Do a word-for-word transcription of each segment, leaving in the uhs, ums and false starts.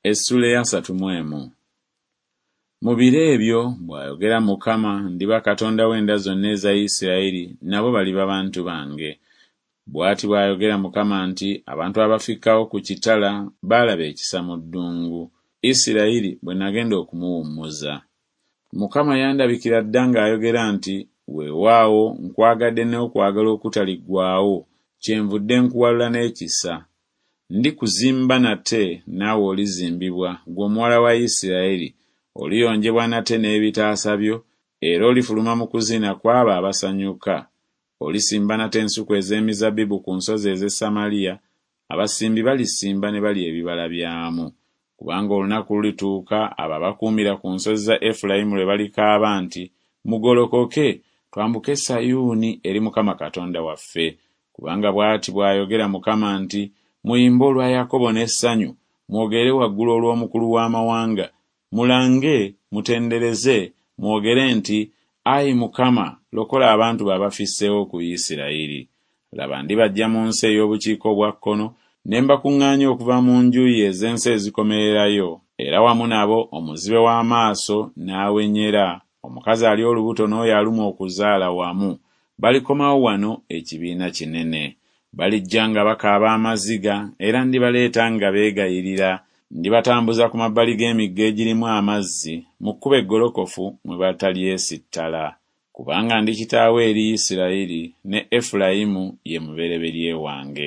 Essula ya asatu mu emu. Mu biro ebyo bw'ayogera Mukama, ndiba Katonda w'enda zonna eza Isirayiri, nabo baliba bantu bange. Bw'ati bw'ayogera Mukama nti, abantu abafikkawo ku kitala baalaba ekisa mu ddungu, Isirayiri bwe nagenda okumuwummuza. Mukama yandabikira dda ng'ayogera nti, weewaawo nkwagadde n'okwagala okutaliggwaawo, kyenvudde nkuwalula n'ekisa. Ndikuzimba nate naawe olizimbibwa, ggwe omuwala wa Isirayiri, oliyonjebwa nate n'ebitaasa byo, era olifuluma mu kuzina kw'abo abasanyuka. Olisimba nate ensuku ez'emizabbibu ku nsozi ez'e Samaliya, abasimbi balisimba ne balya ebibala byamu. Kubanga olunaku lulituuka abo abakuumira ku nsozi za Efulayimu lwe balikaaba nti, mugolokoke, twambuke Sayuuni eri Mukama Katonda waffe. Kubanga bw'ati bw'ayogera Mukama nti, muyimbe olwa Yakobo n'essanyu, mwogere waggulu olw'omukulu w'amawanga, mulange, mutendereze, mwogere nti, ayi Mukama, lokola abantu babafisseewo ku Isirayiri. Laba ndibaggya mu nsi ey'obukiika obwa kkono, ne mbakuŋŋaanya okuva mu njuyi ez'ensi ezikomererayo, era wamu nabo omuzibe w'amaaso n'awenyera, omukazi ali olubuto n'oyo alumwa okuzaala wamu, balikomawo wano ekibiina kinene. Balijja nga bakaaba amaziga, era ndibaleeta nga beegayirira. Ndibatambuza ku mabbali g'emigga egirimu amazzi, mu kkubo eggolokofu mwe batalyesittala. Kubanga ndi kitaawe eri Isirayiri, ne Efulayimu ye mubereberye wange.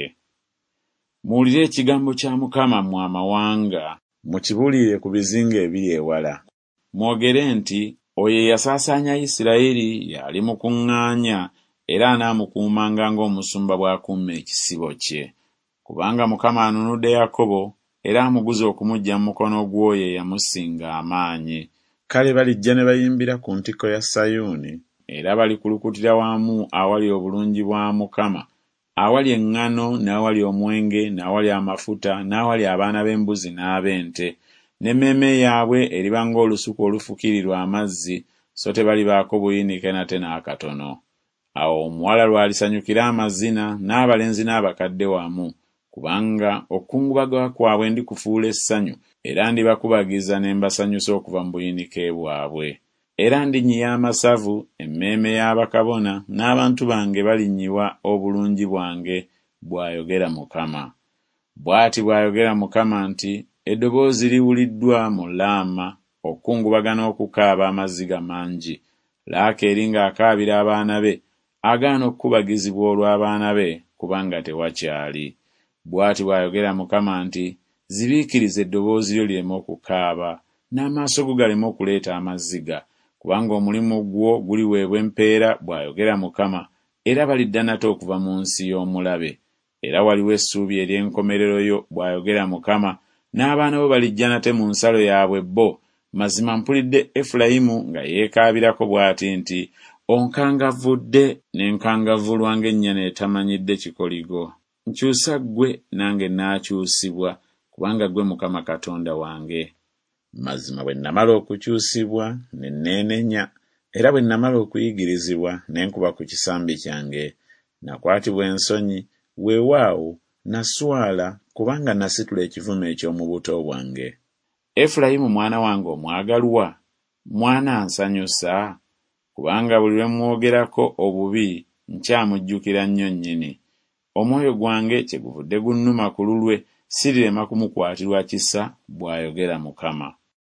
Muwulire ekigambo kya Mukama mmwe amawanga, mukibuulire ku bizinga ebiri ewala. Mwogere nti, oyo eyasaasaanya Isirayiri yali mukuŋŋaanya, era anaamukuumanga ng'omusumba bw'akuuma ekisibo kye. Kubanga Mukama anunudde Yakobo, era amuguze okumuggya mu mukono gw'oyo eyamusinga amaanyi. Kale balijja ne bayimbira ku ntikko ya Sayuuni, era balikulukutira wamu awali obulungi bwa Mukama, awali eŋŋano, n'awali omwenge, n'awali amafuta, n'awali abaana b'embuzi n'ab'ente. N'emmeeme yaabwe eriba ng'olusuku olufukirirwa amazzi, so tebalibaako buyinike nate n'akatono. Awo omuwala lw'alisanyukira amazina, n'abalenzi n'abakadde wamu, kubanga okukungubagwa kwabwe ndikufuula essanyu, era ndibakubagiza ne mbasanyusa okuva mu buyinike bwabwe. Era ndinyiya amasavu, emmeeme y'abakabona, n'abantu bange balinnyiwa obulungi bwange, bw'ayogera Mukama. Bw'ati bw'ayogera Mukama nti, eddoboozi liwuliddwa mu Laama, okukungubaga n'okukaaba amaziga mangi. Laakeeri ng'akaabira abaana be, agaana okukubagizibwa olw'abaana be, kubanga tewakyali. Bw'ati bw'ayogera Mukama nti, zibiikiriza eddoboozi lyo lireme okukaaba, n'amaaso go galeme okuleeta amaziga, kubanga omulimu gwo guliweebwa empeera, bw'ayogera Mukama, era balidda nate okuva mu nsi y'omulabe. Era waliwo essuubi ery'enkomerero yo, bw'ayogera Mukama, n'abaana bo balijja nate mu nsalo yaabwe bo. Mazima mpulidde Efulayimu nga yeekaabirako bw'ati nti, onkangavvudde n'enkangavvulwa ng'ennyana etamanyidde kikoligo. Nkyusa ggwe nange naakyusibwa, kubanga ggwe Mukama Katonda wange. Mazima bwe namala okukyusibwa ne neenenya, era bwe namala okuyigirizibwa ne nkuba ku kisambi kyange. Nakwatibwa ensonyi, weewaawo naswala, kubanga nasitula ekivume eky'omu buto bwange. Efulayimu mwana wange omwagalwa, mwana ansanyusa, kubanga buli lwe mwogerako obubi nkyamujjukira nnyo nnyini. Omwoyo gwange kyeguvudde gunnuma ku lulwe, sirirema kumukwatirwa kisa, bw'ayogera Mukama.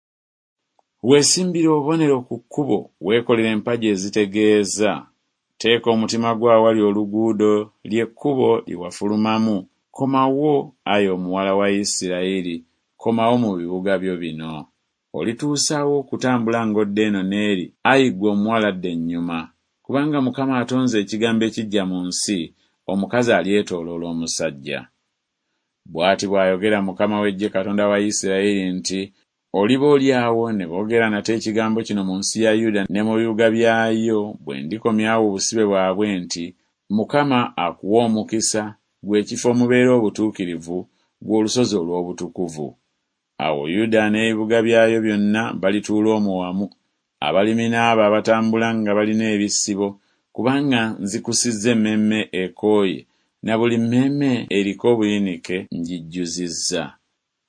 Weesimbire obubonero ku kkubo, weekolera empagi ezitegeeza. Teeka omutima gwo awali oluguudo, ly'ekkubo lye wafulumamu. Komawo, ayi omuwala wa Isirayiri, komawo mu bibuga byo bino. Olituusaawo okutambula ng'odda eno n'eri, ayi ggwe omuwaladde ennyuma. Kubanga Mukama atonze ekigambo ekijja mu nsi, omukazi alyetooloola omusajja. Bw'ati bw'ayogera Mukama w'eggye, Katonda wa Isirayiri nti, oliba oli awo ne boogera nate ekigambo kino mu nsi ya Yuda ne mu bibuga byayo, bwe ndikomyawo obusibe bwabwe nti, Mukama akuwa omukisa, gwe ekifo omubeera obutuukirivu, gwe olusozi olw'obutukuvu. Awo Yuda n'ebibuga byayo byonna balituula omwo wamu, abalimi n'abo abatambula nga balina ebisibo, kubanga nzikusizza emmeeme ekooye, na buli mmeeme eriko obuyinike ngijjuzizza.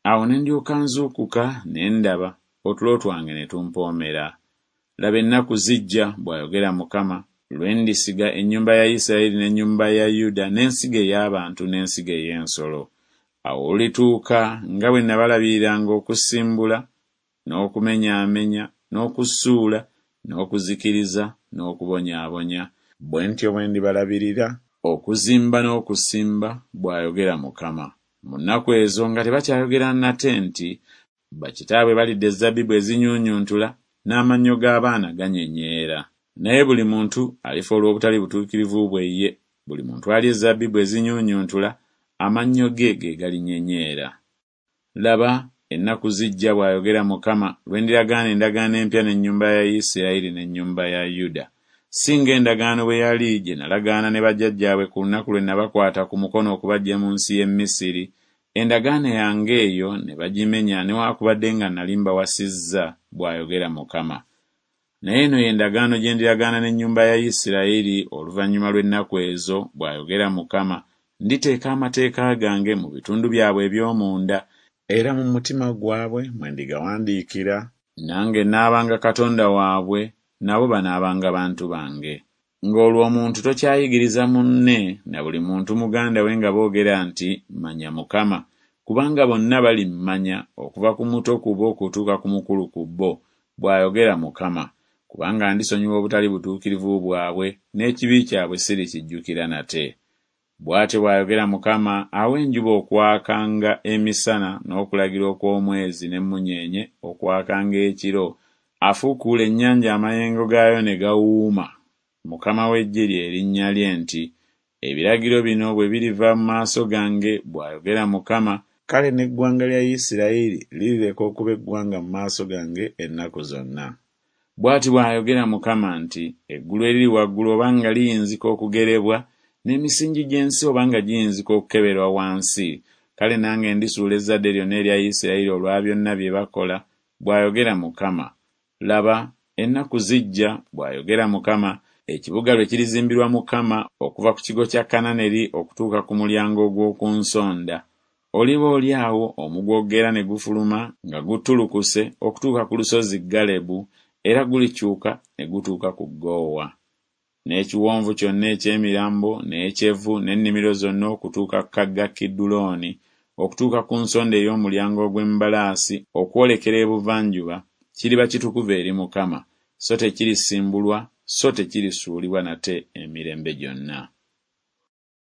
Awo ne ndyoka nzuukuka ne ndaba, otulo twange ne tumpoomera. Laba ennaku zijja, bw'ayogera Mukama, lwe ndisiga ennyumba ya Isirayiri n'ennyumba ya Yuda n'ensigo ey'abantu n'ensigo ey'ensolo. Awo olituuka nga bwe nabalabiriranga okusimbula, n'okumenyaamenya, n'okusuula, n'okuzikiriza, n'okubonyaabonya, bwe ntyo bwe ndibalabirira okuzimba n'okusimba, bw'ayogera Mukama. Mu nnaku ezo nga tebakyayogera nate nti, bakitaabwe balidde ezabbibu ezinyuunyuntula, n'amannyo g'abaana ganyenyeera. Naye buli muntu alifa olw'obutali butuukirivu bwe ye. Buli muntu alya ezabbibu ezinyuunyuntula, amannyo ge ge galinyenyeera. Laba, ennaku zijja, bw'ayogera Mukama, lwe ndiragaana endagaano empya n'ennyumba ya Isirayiri n'ennyumba ya Yuda. Si ng'endagaano bwe yali gye nalagaana ne bajjajjaabwe ku lunaku lwe nabakwata ku mukono okubaggya mu nsi y'e Misiri. Endagaano yange eyo ne bagimenya newaakubadde nga nali mbawasizza, bw'ayogera Mukama. Naye eno y'endagaano gye ndiragaana n'ennyumba ya Isirayiri oluvannyuma lw'ennaku ezo, bw'ayogera Mukama. Nditeeka amateeka gange mu bitundu byabwe eby'omunda, era mu mutima gwabwe mwe ndigawandiikira. Nange naabanga Katonda waabwe, nabo banaabanga bantu bange. Ng'olwo omuntu tokyayigiriza munne na buli muntu muganda we nga boogera nti, manya Mukama, kubanga bonna bali mmanya, okuva ku muto ku bo okutuuka ku mukulu ku bo, bw'ayogera Mukama. Kubanga ndisonyiwa obutali butuukirivu bwabwe, n'ekibi kyabwe sirikijjukira nate. Bw'atyo bw'ayogera Mukama, awa enjuba okwakanga emisana n'okulagira okw'omwezi n'emmunyeenye okwakanga ekiro, afuukuula ennyanja amayengo gaayo ne gawuuma. Mukama w'eggye lye linnya lye nti, ebiragiro bino bwe biriva mu maaso gange, bw'ayogera Mukama, kale n'eggwanga lya Isirayiri lirireka okuba eggwanga mu maaso gange ennaku zonna. Bw'ati bw'ayogera Mukama nti, eggulu eriri waggulu obanga liyinzika okugerebwa, n'emisingi gy'ensi obanga giyinzika okukeberwa wansi, kale nange ndisuula ezzadde lyonna erya Isirayiri olwa byonna bye bakola, bw'ayogera Mukama. Laba, ennaku zijja, bw'ayogera Mukama, ekibuga lwe kirizimbirwa Mukama okuva ku kigo kya Kananeri okutuuka ku mulyango ogw'oku nsonda. Oliba oli awo omugwa ogera ne gufuluma nga gutulukuse okutuuka ku lusozi Galebu, era gulikyuka ne gutuuka ku Goowa. N'ekiwonvu kyonna eky'emirambo n'ekyevu n'ennimiro zonna okutuuka ku kagga Kidulooni, okutuuka ku nsonda ey'omulyango ogw'embalaasi okwolekera ebuvanjuba, kiriba kitukuvu eri Mukama, so tekirisimbulwa, so tekirisuulibwa nate emirembe gyonna.